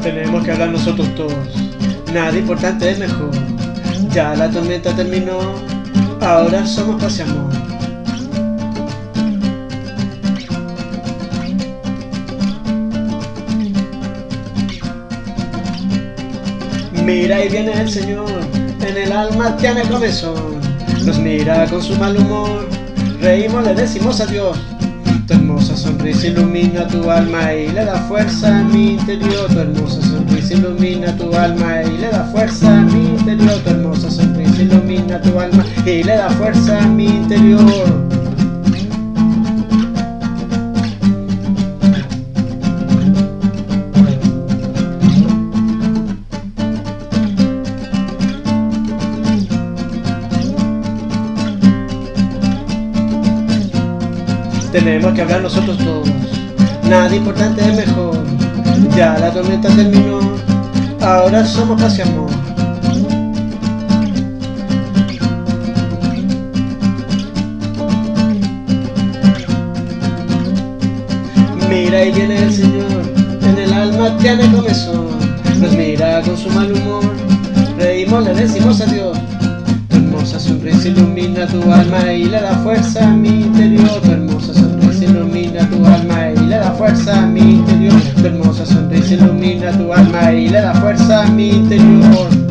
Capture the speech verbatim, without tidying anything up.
Tenemos que hablar nosotros todos. Nada importante es mejor. Ya la tormenta terminó. Ahora somos paz y amor. Mira, y viene el Señor. En el alma tiene comezón. Nos mira con su mal humor. Reímos, le decimos adiós. Tu hermosa sonrisa ilumina tu alma y le da fuerza a mi interior. Tu hermosa sonrisa ilumina tu alma y le da fuerza a mi interior. Tu hermosa sonrisa ilumina tu alma y le da fuerza a mi interior. Tenemos que hablar nosotros todos. Nada importante es mejor. Ya la tormenta terminó. Ahora somos paz y amor. Mira, y viene el Señor. En el alma tiene comezón. Nos mira con su mal humor. Reímos, le decimos adiós. Tu hermosa sonrisa ilumina tu alma y le da fuerza a mi interior. Tu hermosa sonrisa ilumina tu alma y le da fuerza a mi interior. Tu hermosa sonrisa ilumina tu alma y le da fuerza a mi interior.